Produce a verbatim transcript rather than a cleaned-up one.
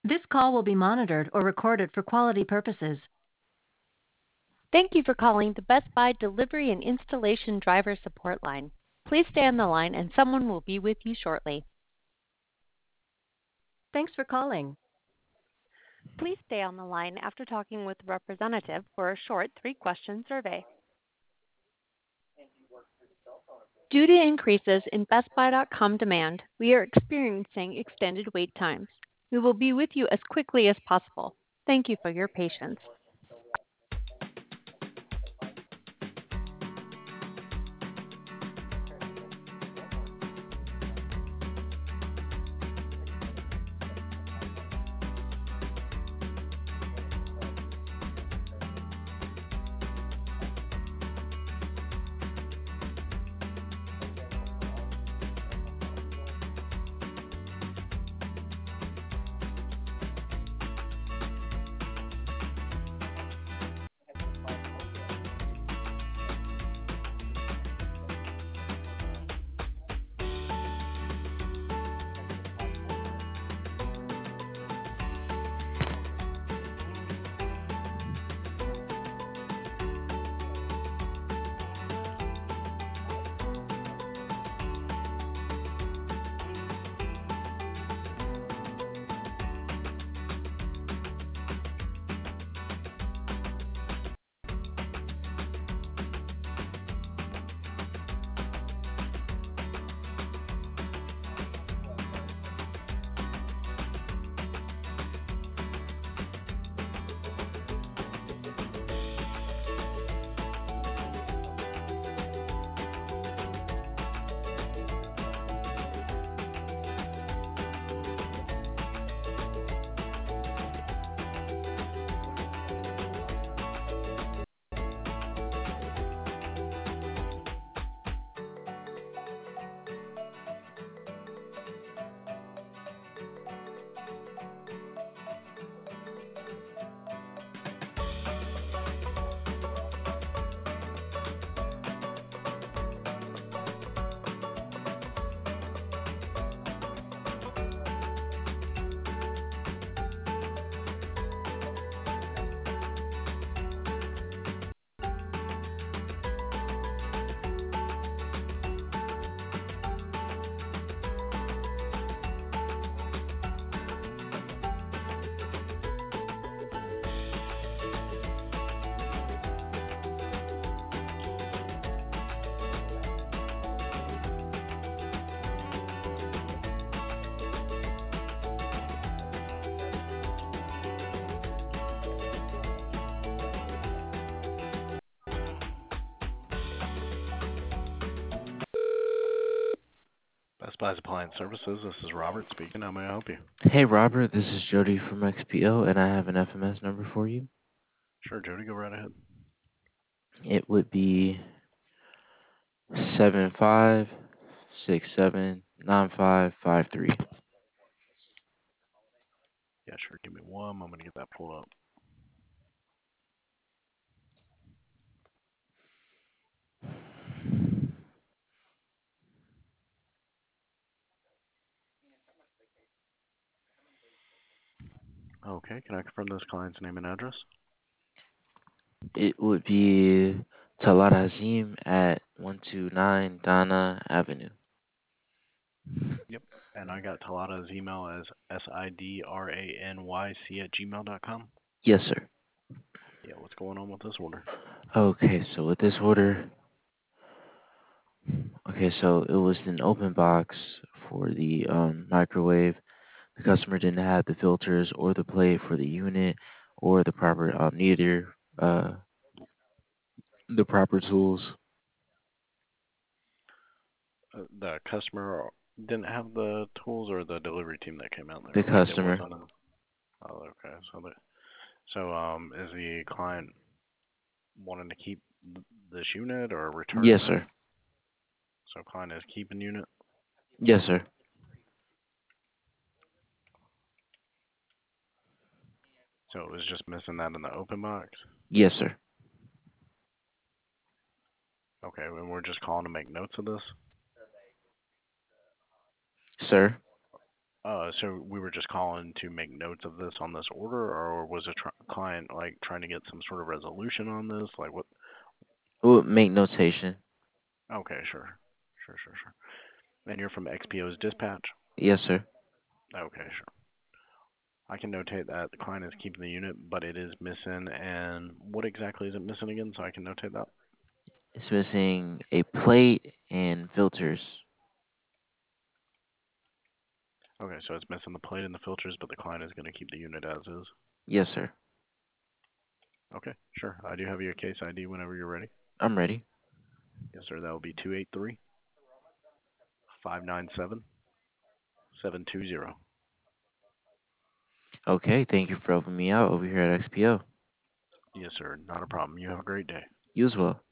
This call will be monitored or recorded for quality purposes. Thank you for calling the Best Buy Delivery and Installation Driver Support Line. Please stay on the line and someone will be with you shortly. Thanks for calling. Please stay on the line after talking with a representative for a short three-question survey. Due to increases in Best Buy dot com demand, we are experiencing extended wait times. We will be with you as quickly as possible. Thank you for your patience. Best Buy's Appliance Services. This is Robert speaking. How may I help you? Hey Robert, this is Jody from X P O, and I have an F M S number for you. Sure, Jody, go right ahead. It would be seven five six seven nine five five three. Yeah, sure. Give me one moment to get that pulled up. Okay, can I confirm this client's name and address? It would be Talat Azim at one two nine Donna Avenue. Yep. And I got Talata's email as S I D R A N Y C at gmail dot com. Yes, sir. Yeah, what's going on with this order? Okay, so with this order, okay, so it was an open box for the um, microwave. The customer didn't have the filters or the plate for the unit or the proper um, neither uh, the proper tools. Uh, the customer didn't have the tools, or the delivery team that came out The there? Like it customer. wasn't a... Oh, okay. So, the, so um, is the client wanting to keep th- this unit or Yes, returning it? sir. So client is keeping unit. Yes, sir. So it was just missing that in the open box. Yes, sir. Okay, and we're just calling to make notes of this. Sir. Uh, so we were just calling to make notes of this on this order, or was a tr- client like trying to get some sort of resolution on this? Like what? We'll make notation. Okay, sure, sure, sure, sure. And you're from X P O's dispatch? Yes, sir. Okay, sure. I can notate that the client is keeping the unit, but it is missing. And what exactly is it missing again? So I can notate that. It's missing a plate and filters. Okay, so it's missing the plate and the filters, but the client is going to keep the unit as is. Yes, sir. Okay, sure. I do have your case I D whenever you're ready. I'm ready. Yes, sir. That will be two eight three, five nine seven, seven two zero. Okay, thank you for helping me out over here at X P O. Yes, sir. Not a problem. You have a great day. You as well.